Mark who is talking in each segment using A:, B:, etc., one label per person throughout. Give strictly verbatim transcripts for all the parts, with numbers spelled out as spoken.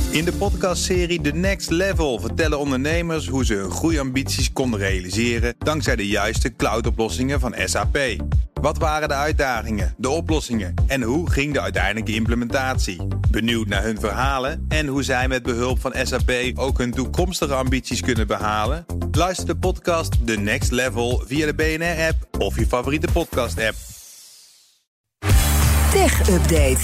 A: In de podcastserie The Next Level vertellen ondernemers hoe ze hun groeiambities konden realiseren dankzij de juiste cloudoplossingen van S A P. Wat waren de uitdagingen, de oplossingen en hoe ging de uiteindelijke implementatie? Benieuwd naar hun verhalen en hoe zij met behulp van S A P ook hun toekomstige ambities kunnen behalen? Luister de podcast The Next Level via de B N R-app of je favoriete podcast-app.
B: Tech Update.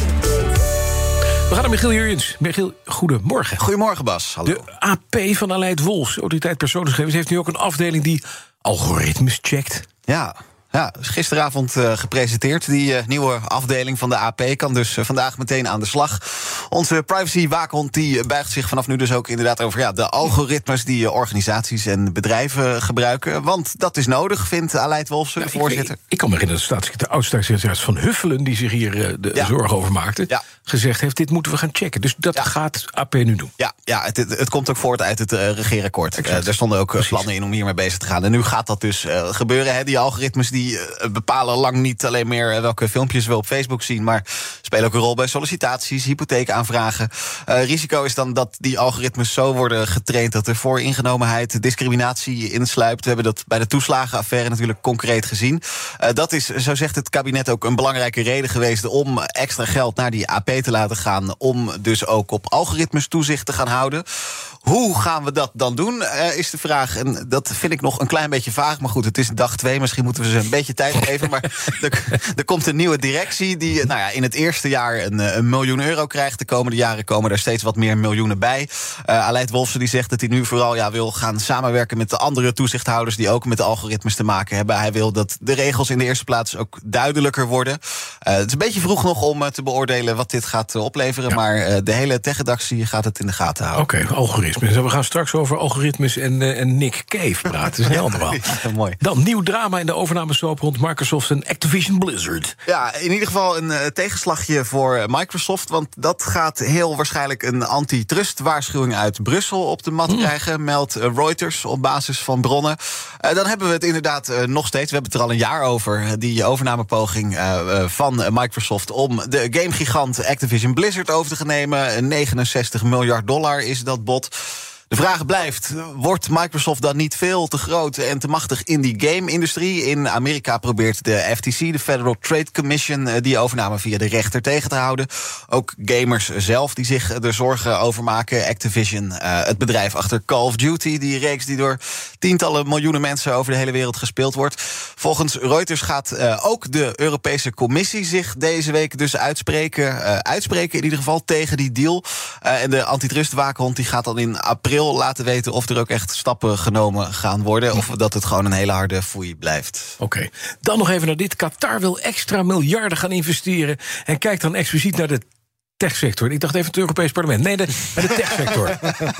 C: We gaan naar Michiel Jurjens. Michiel, goedemorgen.
D: Goedemorgen, Bas. Hallo.
C: De A P van Aleid Wolfs, Autoriteit Persoonsgegevens, heeft nu ook een afdeling die algoritmes checkt.
D: Ja. Ja, is gisteravond uh, gepresenteerd. Die uh, nieuwe afdeling van de A P kan dus uh, vandaag meteen aan de slag. Onze privacy-waakhond die uh, buigt zich vanaf nu dus ook inderdaad over ja, de algoritmes die uh, organisaties en bedrijven gebruiken. Want dat is nodig, vindt Aleid Wolfs, nou, voorzitter.
C: Ik, ik, ik kan me herinneren dat de oud-staatssecretaris Van Huffelen, die zich hier uh, de ja. zorgen over maakte, ja. gezegd heeft, dit moeten we gaan checken. Dus dat ja. gaat A P nu doen.
D: Ja, ja het, het, het komt ook voort uit het uh, regeerakkoord. Uh, er stonden ook uh, plannen in om hiermee bezig te gaan. En nu gaat dat dus uh, gebeuren. Hè, die algoritmes die Die uh, bepalen lang niet alleen meer uh, welke filmpjes we op Facebook zien, maar spelen ook een rol bij sollicitaties, hypotheekaanvragen. Uh, risico is dan dat die algoritmes zo worden getraind dat er vooringenomenheid, discriminatie insluipt. We hebben dat bij de toeslagenaffaire natuurlijk concreet gezien. Uh, dat is, zo zegt het kabinet, ook een belangrijke reden geweest om extra geld naar die A P te laten gaan, om dus ook op algoritmes toezicht te gaan houden. Hoe gaan we dat dan doen, uh, is de vraag. En dat vind ik nog een klein beetje vaag. Maar goed, het is dag twee. Misschien moeten we ze een beetje tijd geven. Maar er, er komt een nieuwe directie die nou ja, in het eerste jaar een, een miljoen euro krijgt. De komende jaren komen er steeds wat meer miljoenen bij. Uh, Aleid Wolfsen die zegt dat hij nu vooral ja, wil gaan samenwerken met de andere toezichthouders die ook met de algoritmes te maken hebben. Hij wil dat de regels in de eerste plaats ook duidelijker worden. Uh, het is een beetje vroeg nog om uh, te beoordelen wat dit gaat uh, opleveren. Ja. Maar uh, de hele tech-redactie gaat het in de gaten houden.
C: Oké, okay, algoritmes. We gaan straks over algoritmes en, uh, en Nick Cave praten. Dat is een heel ander verhaal.
D: Ja, mooi.
C: Dan nieuw drama in de overnamesoap rond Microsoft en Activision Blizzard.
D: Ja, in ieder geval een uh, tegenslagje voor Microsoft. Want dat gaat heel waarschijnlijk een antitrust-waarschuwing uit Brussel op de mat mm. krijgen. Meldt uh, Reuters op basis van bronnen. Uh, dan hebben we het inderdaad uh, nog steeds. We hebben het er al een jaar over. Die overnamepoging uh, uh, van Microsoft om de gamegigant Activision Blizzard over te gaan nemen. negenenzestig miljard dollar is dat bod. De vraag blijft, wordt Microsoft dan niet veel te groot en te machtig in die game-industrie? In Amerika probeert de F T C, de Federal Trade Commission, die overname via de rechter tegen te houden. Ook gamers zelf die zich er zorgen over maken. Activision, uh, het bedrijf achter Call of Duty, die reeks die door tientallen miljoenen mensen over de hele wereld gespeeld wordt. Volgens Reuters gaat uh, ook de Europese Commissie zich deze week dus uitspreken. Uh, uitspreken in ieder geval tegen die deal. Uh, en de antitrustwaakhond die gaat dan in april laten weten of er ook echt stappen genomen gaan worden, of dat het gewoon een hele harde foei blijft.
C: Oké, okay. Dan nog even naar dit. Qatar wil extra miljarden gaan investeren en kijkt dan expliciet naar de techsector. Ik dacht even het Europees Parlement. Nee, de, de techsector.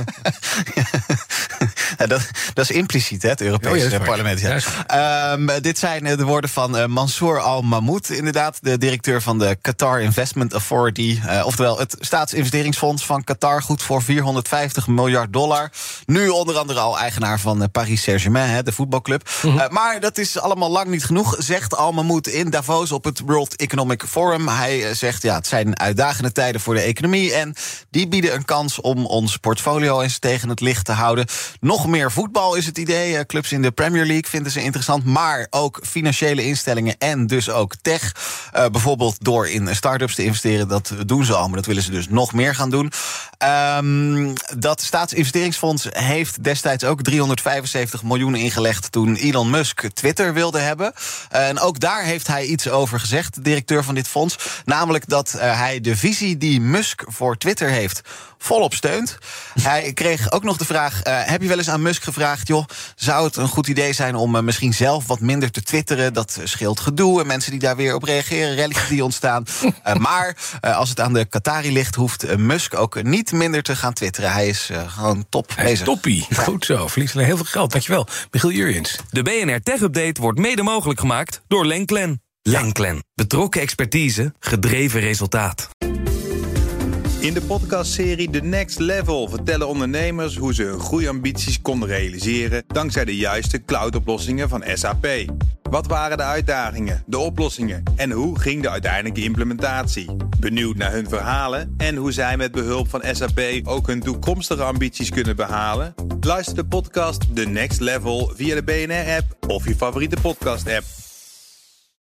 D: Ja, dat, dat is impliciet, hè, het Europees oh, ja, Parlement. Ja. Ja, um, dit zijn de woorden van uh, Mansour Al-Mahmoud, inderdaad, de directeur van de Qatar Investment Authority. Uh, oftewel het staatsinvesteringsfonds van Qatar, goed voor vierhonderdvijftig miljard dollar. Nu onder andere al eigenaar van uh, Paris Saint-Germain, de voetbalclub. Mm-hmm. Uh, maar dat is allemaal lang niet genoeg, zegt Al-Mahmoud in Davos op het World Economic Forum. Hij uh, zegt, ja, het zijn uitdagende tijden voor de economie en die bieden een kans om ons portfolio eens tegen het licht te houden. Nog meer voetbal is het idee. Clubs in de Premier League vinden ze interessant, maar ook financiële instellingen en dus ook tech. Uh, bijvoorbeeld door in start-ups te investeren, dat doen ze al, maar dat willen ze dus nog meer gaan doen. Um, dat staatsinvesteringsfonds heeft destijds ook driehonderdvijfenzeventig miljoen ingelegd toen Elon Musk Twitter wilde hebben. Uh, en ook daar heeft hij iets over gezegd, de directeur van dit fonds. Namelijk dat uh, hij de visie die Musk voor Twitter heeft volop steunt. Hij kreeg ook nog de vraag, uh, heb je wel eens aan Musk gevraagd, joh, zou het een goed idee zijn om uh, misschien zelf wat minder te twitteren? Dat scheelt gedoe en mensen die daar weer op reageren, rallies die ontstaan. Uh, maar uh, als het aan de Qatari ligt, hoeft uh, Musk ook niet minder te gaan twitteren. Hij is uh, gewoon top
C: Hij
D: bezig.
C: Toppie, ja. Goed zo, verliest heel veel geld. Dankjewel, Michiel Jurjens.
E: De B N R Tech Update wordt mede mogelijk gemaakt door Lenklen. Lenklen, betrokken expertise, gedreven resultaat.
A: In de podcastserie The Next Level vertellen ondernemers hoe ze hun groeiambities konden realiseren dankzij de juiste cloudoplossingen van S A P. Wat waren de uitdagingen, de oplossingen en hoe ging de uiteindelijke implementatie? Benieuwd naar hun verhalen en hoe zij met behulp van S A P ook hun toekomstige ambities kunnen behalen? Luister de podcast The Next Level via de B N R-app of je favoriete podcast-app.